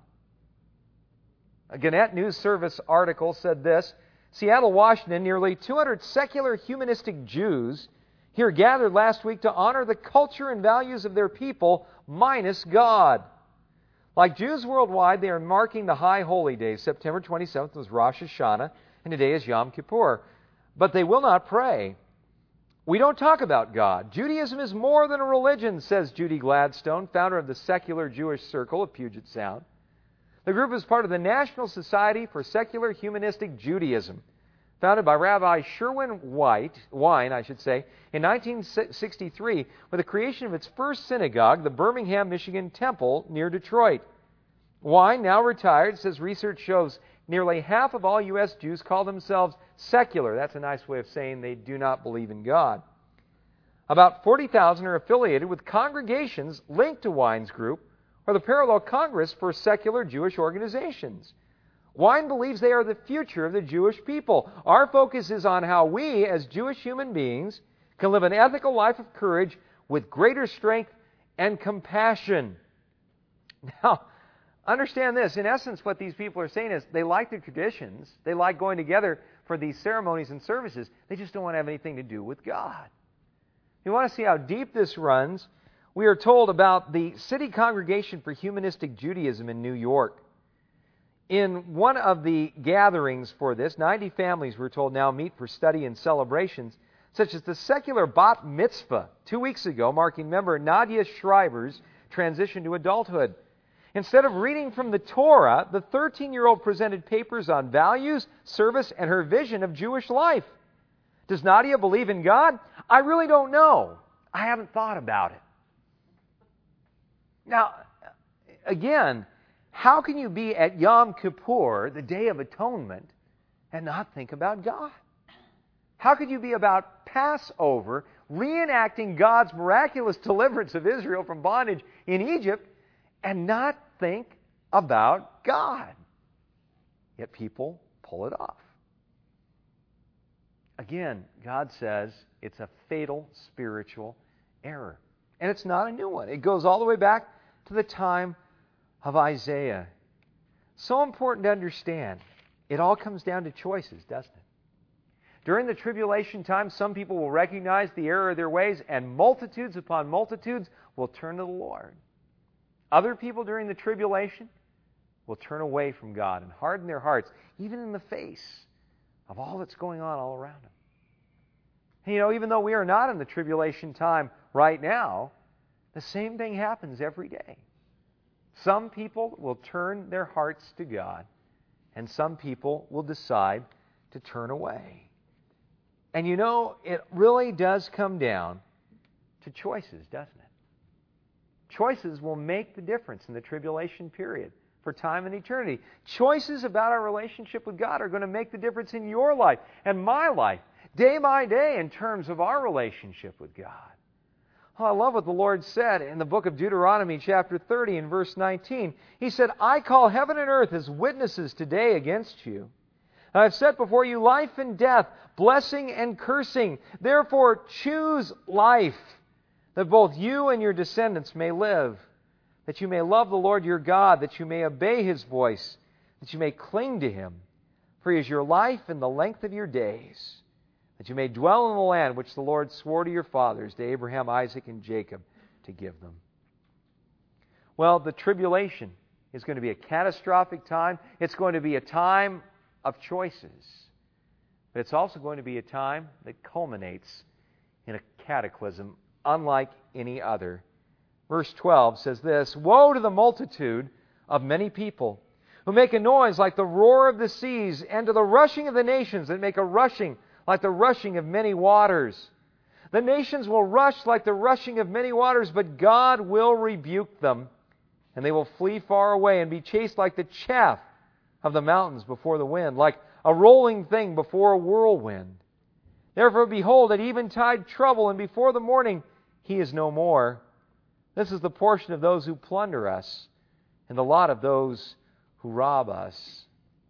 A Gannett News Service article said this: "Seattle, Washington, nearly 200 secular humanistic Jews here gathered last week to honor the culture and values of their people, minus God. Like Jews worldwide, they are marking the high holy days. September 27th was Rosh Hashanah, and today is Yom Kippur. But they will not pray. We don't talk about God. Judaism is more than a religion," says Judy Gladstone, founder of the Secular Jewish Circle of Puget Sound. The group is part of the National Society for Secular Humanistic Judaism, founded by Rabbi Sherwin Wine, in 1963 with the creation of its first synagogue, the Birmingham, Michigan Temple near Detroit. Wine, now retired, says research shows nearly half of all U.S. Jews call themselves secular. That's a nice way of saying they do not believe in God. About 40,000 are affiliated with congregations linked to Wine's group, or the Parallel Congress for Secular Jewish Organizations. Wine believes they are the future of the Jewish people. Our focus is on how we, as Jewish human beings, can live an ethical life of courage with greater strength and compassion. Now, understand this. In essence, what these people are saying is they like the traditions. They like going together for these ceremonies and services. They just don't want to have anything to do with God. If you want to see how deep this runs, we are told about the City Congregation for Humanistic Judaism in New York. In one of the gatherings for this, 90 families, we're told, now meet for study and celebrations, such as the secular bat mitzvah 2 weeks ago, marking member Nadia Schreiber's transition to adulthood. Instead of reading from the Torah, the 13-year-old presented papers on values, service, and her vision of Jewish life. Does Nadia believe in God? I really don't know. I haven't thought about it. Now, again, how can you be at Yom Kippur, the Day of Atonement, and not think about God? How could you be about Passover, reenacting God's miraculous deliverance of Israel from bondage in Egypt, and not think about God? Yet people pull it off. Again, God says it's a fatal spiritual error. And it's not a new one. It goes all the way back to the time of Isaiah. So important to understand. It all comes down to choices, doesn't it? During the tribulation time, some people will recognize the error of their ways, and multitudes upon multitudes will turn to the Lord. Other people during the tribulation will turn away from God and harden their hearts, even in the face of all that's going on all around them. And even though we are not in the tribulation time right now, the same thing happens every day. Some people will turn their hearts to God, and some people will decide to turn away. And it really does come down to choices, doesn't it? Choices will make the difference in the tribulation period for time and eternity. Choices about our relationship with God are going to make the difference in your life and my life, day by day, in terms of our relationship with God. Oh, I love what the Lord said in the book of Deuteronomy chapter 30 and verse 19. He said, I call heaven and earth as witnesses today against you. And I've set before you life and death, blessing and cursing. Therefore choose life, that both you and your descendants may live, that you may love the Lord your God, that you may obey His voice, that you may cling to Him. For He is your life and the length of your days, that you may dwell in the land which the Lord swore to your fathers, to Abraham, Isaac, and Jacob, to give them. Well, the tribulation is going to be a catastrophic time. It's going to be a time of choices. But it's also going to be a time that culminates in a cataclysm unlike any other. Verse 12 says this, Woe to the multitude of many people who make a noise like the roar of the seas, and to the rushing of the nations that make a rushing like the rushing of many waters. The nations will rush like the rushing of many waters, but God will rebuke them, and they will flee far away and be chased like the chaff of the mountains before the wind, like a rolling thing before a whirlwind. Therefore, behold, at eventide trouble, and before the morning He is no more. This is the portion of those who plunder us, and the lot of those who rob us.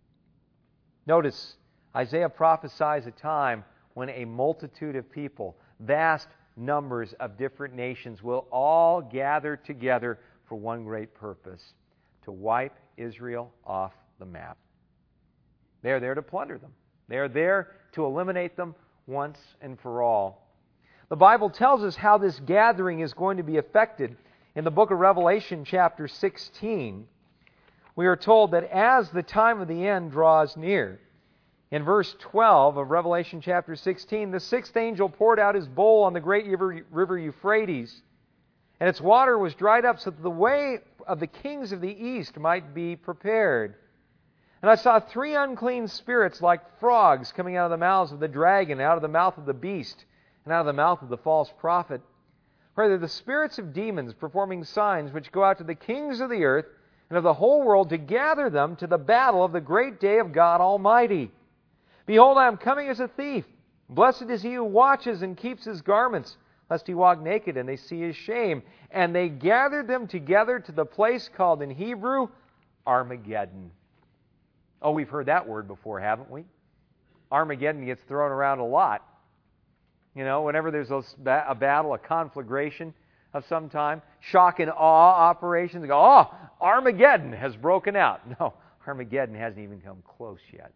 Notice, Isaiah prophesies a time when a multitude of people, vast numbers of different nations, will all gather together for one great purpose, to wipe Israel off the map. They are there to plunder them. They are there to eliminate them once and for all. The Bible tells us how this gathering is going to be effected. In the book of Revelation, chapter 16, we are told that as the time of the end draws near, in verse 12 of Revelation chapter 16, the sixth angel poured out his bowl on the great river Euphrates, and its water was dried up so that the way of the kings of the east might be prepared. And I saw three unclean spirits like frogs coming out of the mouths of the dragon, out of the mouth of the beast, and out of the mouth of the false prophet. For they're the spirits of demons performing signs which go out to the kings of the earth and of the whole world to gather them to the battle of the great day of God Almighty. Behold, I am coming as a thief. Blessed is he who watches and keeps his garments, lest he walk naked and they see his shame. And they gathered them together to the place called in Hebrew Armageddon. Oh, we've heard that word before, haven't we? Armageddon gets thrown around a lot. You know, whenever there's a battle, a conflagration of some time, shock and awe operations, they go, oh, Armageddon has broken out. No, Armageddon hasn't even come close yet.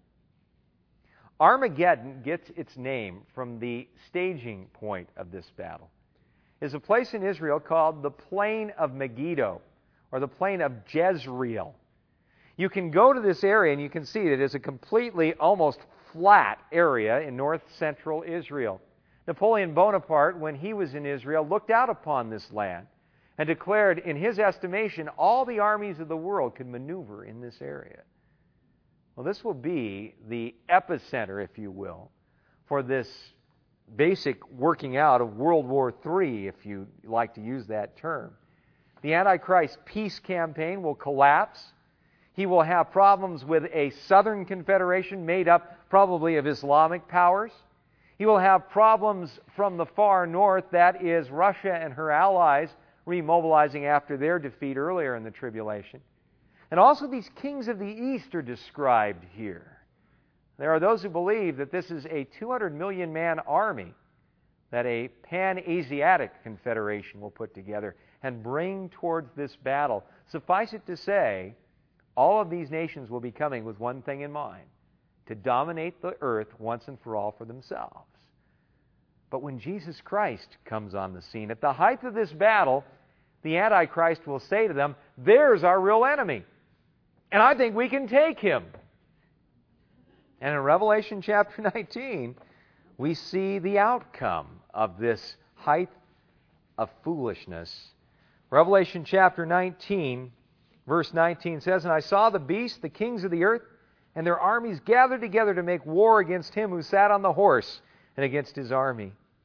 Armageddon gets its name from the staging point of this battle. It's a place in Israel called the Plain of Megiddo, or the Plain of Jezreel. You can go to this area and you can see that it's a completely, almost flat area in north-central Israel. Napoleon Bonaparte, when he was in Israel, looked out upon this land and declared, in his estimation, all the armies of the world could maneuver in this area. Well, this will be the epicenter, if you will, for this basic working out of World War III, if you like to use that term. The Antichrist peace campaign will collapse. He will have problems with a Southern Confederation made up probably of Islamic powers. He will have problems from the far north, that is Russia and her allies, remobilizing after their defeat earlier in the tribulation. And also these kings of the east are described here. There are those who believe that this is a 200 million man army that a pan-Asiatic confederation will put together and bring towards this battle. Suffice it to say, all of these nations will be coming with one thing in mind: to dominate the earth once and for all for themselves. But when Jesus Christ comes on the scene, at the height of this battle, the Antichrist will say to them, there's our real enemy, and I think we can take him. And in Revelation chapter 19, we see the outcome of this height of foolishness. Revelation chapter 19, verse 19 says, And I saw the beast, the kings of the earth, and their armies gathered together to make war against him who sat on the horse and against his army.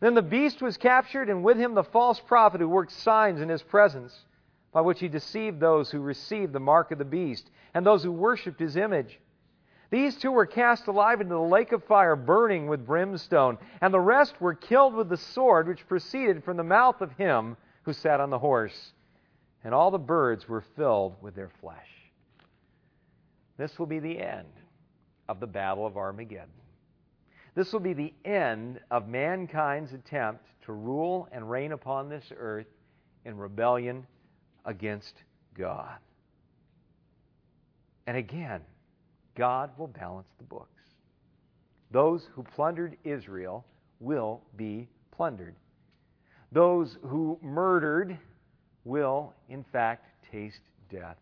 Then the beast was captured, and with him the false prophet who worked signs in his presence, by which he deceived those who received the mark of the beast and those who worshipped his image. These two were cast alive into the lake of fire, burning with brimstone, and the rest were killed with the sword which proceeded from the mouth of him who sat on the horse. And all the birds were filled with their flesh. This will be the end of the battle of Armageddon. This will be the end of mankind's attempt to rule and reign upon this earth in rebellion against God. And again, God will balance the books. Those who plundered Israel will be plundered. Those who murdered will, in fact, taste death.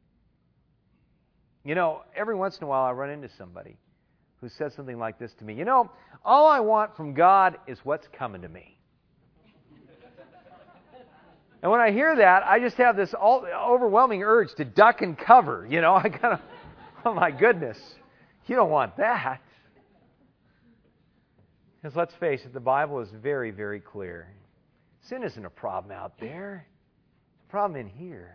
You know, every once in a while I run into somebody who says something like this to me. You know, all I want from God is what's coming to me. And when I hear that, I just have this overwhelming urge to duck and cover. You know, I kind of, oh my goodness, you don't want that. Because let's face it, the Bible is very, very clear. Sin isn't a problem out there. It's a problem in here.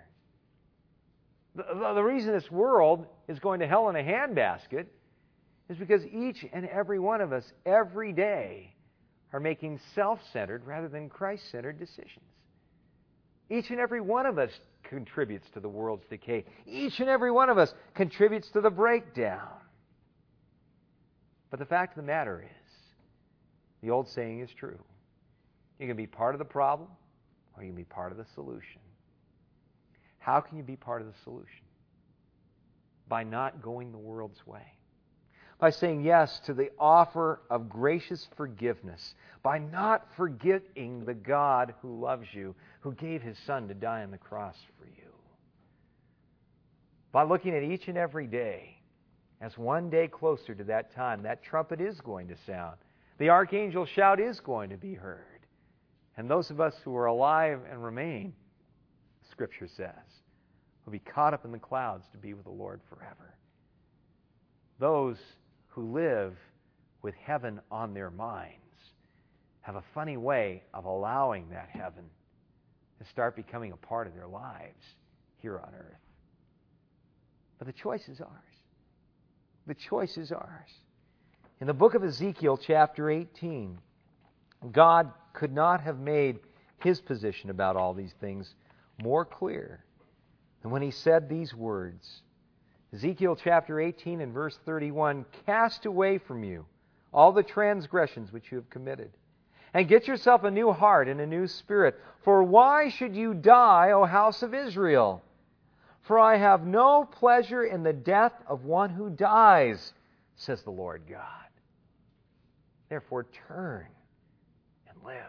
The reason this world is going to hell in a handbasket is because each and every one of us, every day, are making self-centered rather than Christ-centered decisions. Each and every one of us contributes to the world's decay. Each and every one of us contributes to the breakdown. But the fact of the matter is, the old saying is true. You can be part of the problem, or you can be part of the solution. How can you be part of the solution? By not going the world's way. By saying yes to the offer of gracious forgiveness. By not forgetting the God who loves you, who gave His Son to die on the cross for you. By looking at each and every day as one day closer to that time, that trumpet is going to sound. The archangel shout is going to be heard. And those of us who are alive and remain, Scripture says, will be caught up in the clouds to be with the Lord forever. Those who live with heaven on their minds have a funny way of allowing that heaven to start becoming a part of their lives here on earth. But the choice is ours. The choice is ours. In the book of Ezekiel, chapter 18, God could not have made His position about all these things more clear than when He said these words. Ezekiel chapter 18 and verse 31, "Cast away from you all the transgressions which you have committed, and get yourself a new heart and a new spirit. For why should you die, O house of Israel? For I have no pleasure in the death of one who dies, says the Lord God. Therefore turn and live."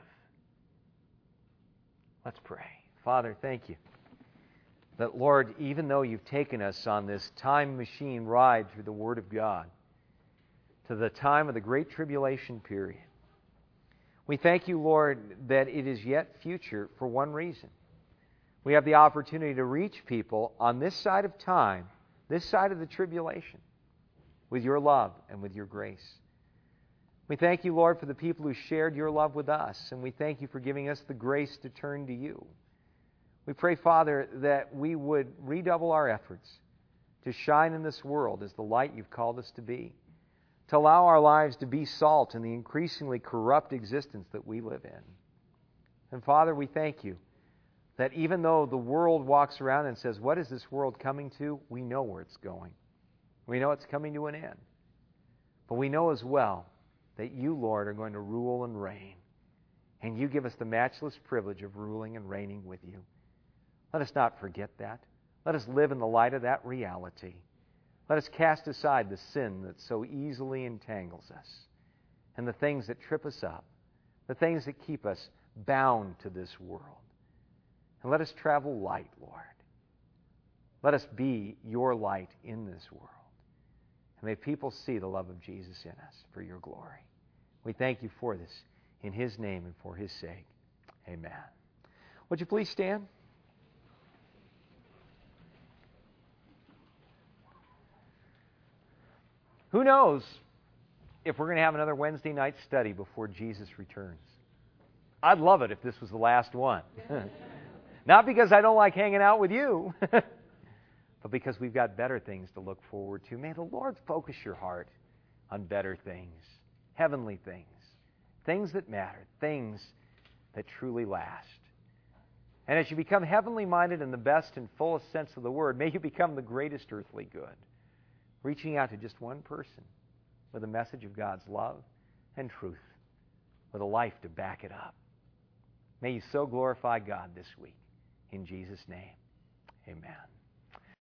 Let's pray. Father, thank you that, Lord, even though you've taken us on this time machine ride through the Word of God to the time of the Great Tribulation period, we thank you, Lord, that it is yet future for one reason. We have the opportunity to reach people on this side of time, this side of the tribulation, with your love and with your grace. We thank you, Lord, for the people who shared your love with us, and we thank you for giving us the grace to turn to you. We pray, Father, that we would redouble our efforts to shine in this world as the light you've called us to be, to allow our lives to be salt in the increasingly corrupt existence that we live in. And Father, we thank you that even though the world walks around and says, "What is this world coming to?" we know where it's going. We know it's coming to an end. But we know as well that you, Lord, are going to rule and reign. And you give us the matchless privilege of ruling and reigning with you. Let us not forget that. Let us live in the light of that reality. Let us cast aside the sin that so easily entangles us and the things that trip us up, the things that keep us bound to this world. And let us travel light, Lord. Let us be your light in this world. And may people see the love of Jesus in us for your glory. We thank you for this in His name and for His sake. Amen. Would you please stand? Who knows if we're going to have another Wednesday night study before Jesus returns? I'd love it if this was the last one. Not because I don't like hanging out with you, but because we've got better things to look forward to. May the Lord focus your heart on better things, heavenly things, things that matter, things that truly last. And as you become heavenly minded in the best and fullest sense of the word, may you become the greatest earthly good, reaching out to just one person with a message of God's love and truth, with a life to back it up. May you so glorify God this week. In Jesus' name, amen.